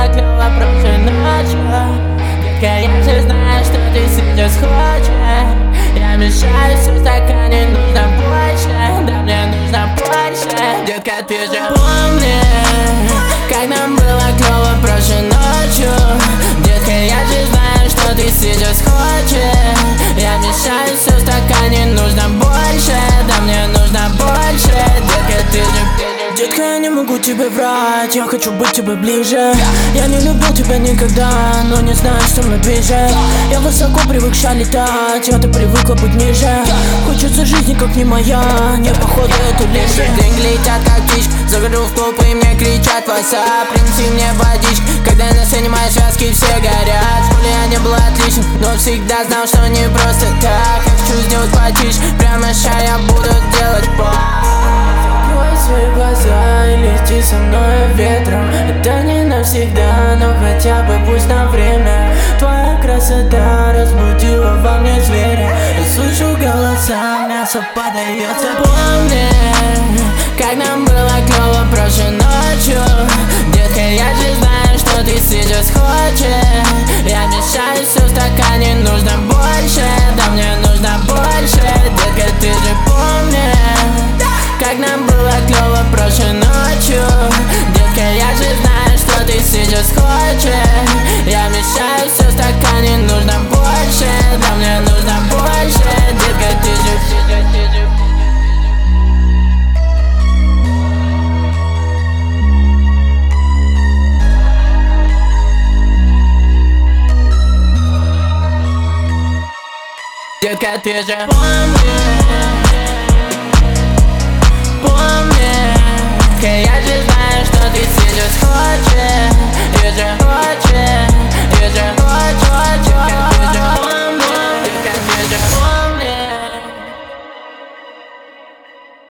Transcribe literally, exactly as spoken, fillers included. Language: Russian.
было клёво прошлой ночью. Детка, я же знаю, что ты сейчас хочешь. Я мешаю все в стакане, нужно больше. Да мне нужно больше. Детка, ты же помни, как нам было клёво прошлой ночью. Детка, я же знаю, что ты сейчас хочешь. Я мешаю все в стакане, нужно больше. Да мне нужно больше. Детка, ты же... Детка, я не могу тебе врать, я хочу быть тебе ближе. Я не любил тебя никогда, но не знаю, что мной движет. Я высоко привыкша летать, а ты привыкла быть ниже. Хочется жизни, как не моя, не походу это лишь. Деньги летят, как птички, захожу в клуб и мне кричат WhatsApp, принеси мне водички. Когда на сцене мои связки все горят. В школе я не был отличным, но всегда знал, что не просто так. Я хочу сделать потише, прямо сейчас я буду делать пол. Свои глаза и лети со мной ветром. Это не навсегда, но хотя бы пусть на время. Твоя красота разбудила во мне зверя. Я слышу голоса, мясо подается. Помни, как нам было клёво прошлой ночью. Детка, я же знаю, что ты сейчас хочешь. Я мешаю все в стакане, нужно больше. Да мне нужно больше. Детка, ты же помни, как нам было клёво прошлой ночью. Детка, я же знаю, что ты сейчас хочешь. Я мешаю все в стакане, нужно больше. Да мне нужно больше. Детка, ты же... Детка, ты же помни.